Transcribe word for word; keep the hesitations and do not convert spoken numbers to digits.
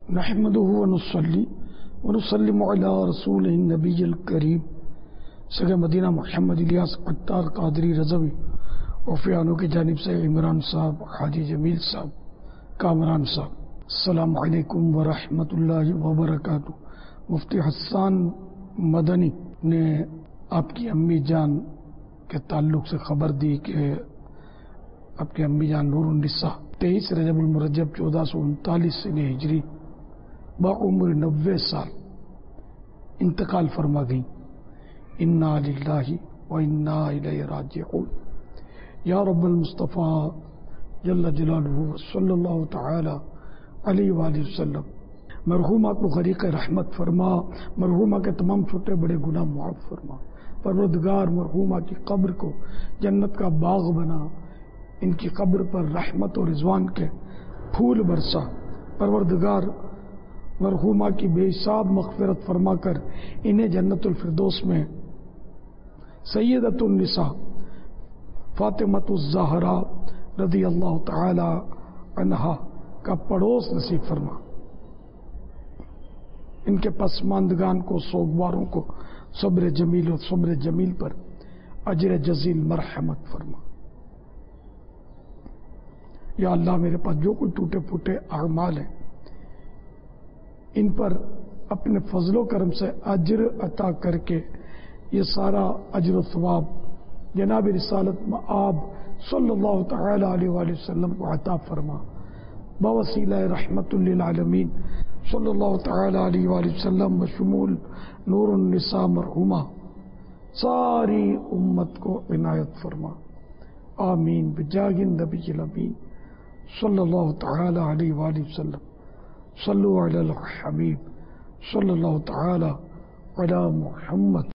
نحمده ونصلي ونسلم على رسوله النبی الکریم سگے مدینہ محمد الیاس عطار قادری رضوی وفیانوں کی جانب سے عمران صاحب، حاجی جمیل صاحب، کامران صاحب، السلام علیکم ورحمۃ اللہ وبرکاتہ۔ مفتی حسان مدنی نے آپ کی امی جان کے تعلق سے خبر دی کہ آپ کی امی جان نور النساء تیئیس رجب المرجب چودہ سو انتالیس سنہ ہجری بعمر نوے سال انتقال فرما گئی۔ انا للہ و انا الیہ راجعون۔ یا رب المصطفیٰ جل جلالہ صلی اللہ تعالی علیہ وآلہ وسلم مرحومہ کو غریق رحمت فرما، مرحومہ کے تمام چھوٹے بڑے گناہ معاف فرما۔ پروردگار مرحومہ کی قبر کو جنت کا باغ بنا، ان کی قبر پر رحمت اور رضوان کے پھول برسا۔ پروردگار مرحومہ کی بے حساب مغفرت فرما کر انہیں جنت الفردوس میں سیدۃ النساء فاطمۃ الزہرا رضی اللہ تعالی عنہا کا پڑوس نصیب فرما۔ ان کے پسماندگان کو، سوگواروں کو صبر جمیل اور صبر جمیل پر اجر جزیل مرحمت فرما۔ یا اللہ، میرے پاس جو کوئی ٹوٹے پھوٹے اعمال ہیں ان پر اپنے فضل و کرم سے اجر عطا کر کے یہ سارا اجر و ثواب جناب رسالت مآب صلی اللہ تعالی علیہ وآلہ وسلم کو عطا فرما۔ بوسیلہ رحمت للعالمین صلی اللہ تعالی علیہ وآلہ وسلم بشمول نور النساء مرحومہ ساری امت کو عنایت فرما، آمین بجاہ النبی الامین صلی اللہ تعالی علیہ وآلہ وسلم۔ صلو علی الحبیب صلی اللہ تعالی علی محمد۔